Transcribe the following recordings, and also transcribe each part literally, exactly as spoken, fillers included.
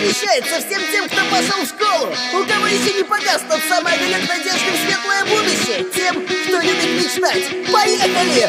посвящается всем тем, кто пошел в школу, у кого еще не погас тот самый огонек надежды в светлое будущее, тем, кто любит мечтать. Поехали!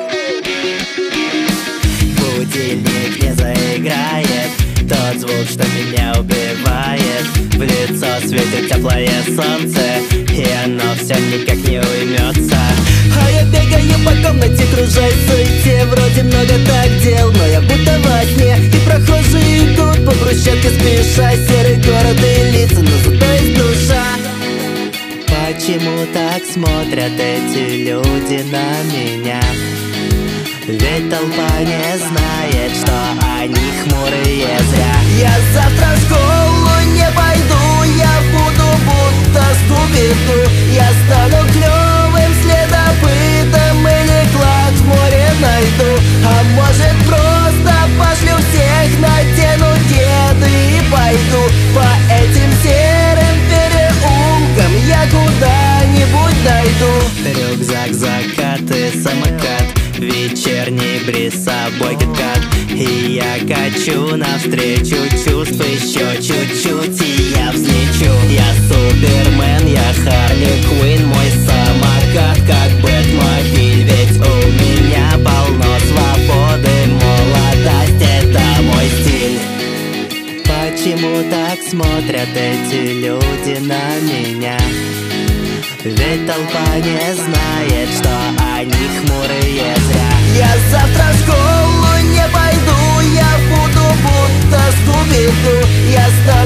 Будильник не заиграет, тот звук, что меня убивает. В лицо светит теплое солнце, и оно все никак не уймется. А я бегаю по комнате, кружась в суете. Вроде много так дел, но я будто во сне. И прохожие идут по брусчатке спеша. Серый город и лица, но зато есть душа. Почему так смотрят эти люди на меня? Ведь толпа не знает, что они хмурые зря. Я завтра в школу не пойду, я буду будто Скуби-Ду. Я стану клёвым следопытом или клад в море найду. А может просто пошлю всех, надену кеды и пойду по этим серым переулкам, я куда-нибудь дойду. Рюкзак, закаты, самокат, вечерний бриз, с собой кит-кат. И я качу навстречу чувств еще чуть-чуть, и я взлечу. Я Супермен, я Харли Квинн, мой самокат как Бэтмобиль. Ведь у меня полно свободы, молодость — это мой стиль. Почему так смотрят эти люди на меня? Ведь толпа не знает, что они хмурые зря. Я завтра в школу не пойду, я буду будто Скуби-Ду. Я стану